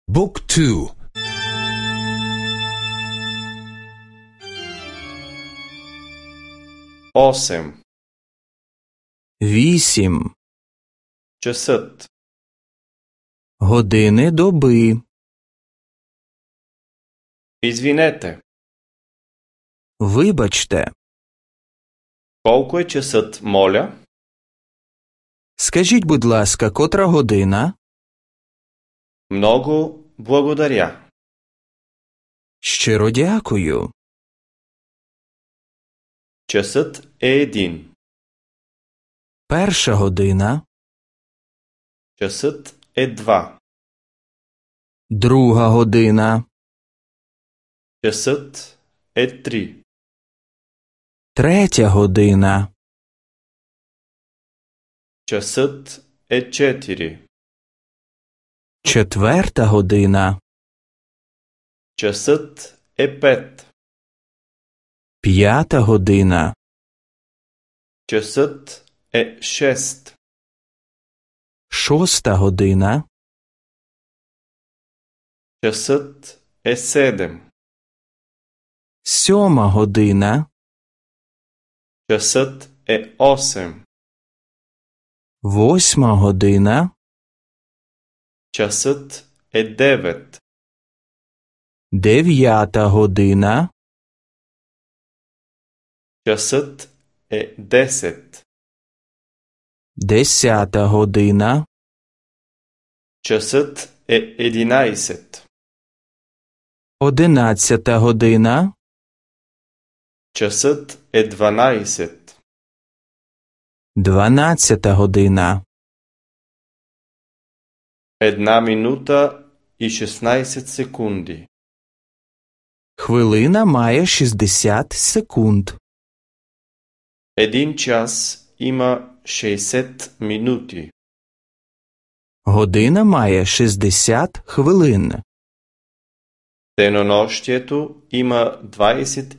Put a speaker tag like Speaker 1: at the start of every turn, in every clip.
Speaker 1: Book 2.
Speaker 2: 8.
Speaker 3: 8.
Speaker 2: Часът.
Speaker 3: Години доби.
Speaker 2: Извинете.
Speaker 3: Вибачте.
Speaker 2: Колко е часът, моля?
Speaker 3: Скажіть, будь ласка, котра година?
Speaker 2: Много благодаря.
Speaker 3: Щиро дякую.
Speaker 2: Часът е 1.
Speaker 3: Перша година.
Speaker 2: Часът е 2.
Speaker 3: Друга година.
Speaker 2: Часът е 3.
Speaker 3: Третя година.
Speaker 2: Часът е 4.
Speaker 3: Четверта година.
Speaker 2: Часът е 5.
Speaker 3: П'ята година.
Speaker 2: Часът е 6.
Speaker 3: Шоста година.
Speaker 2: Часът е 7.
Speaker 3: Сьома година.
Speaker 2: Часът е 8.
Speaker 3: Восьма година.
Speaker 2: Часът е 9.
Speaker 3: Дев'ята година.
Speaker 2: Часът е 10.
Speaker 3: Десята година.
Speaker 2: Часът е 11.
Speaker 3: Одинадцята година.
Speaker 2: Часът е 12.
Speaker 3: Дванадцята година.
Speaker 2: 1 минута и 16 секунди.
Speaker 3: Хвилина має 60 секунд.
Speaker 2: 1 час има 60 минути.
Speaker 3: Година має 60 хвилин.
Speaker 2: Денонощието има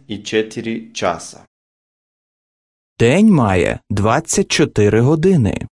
Speaker 2: 24 часа.
Speaker 3: День має 24 години.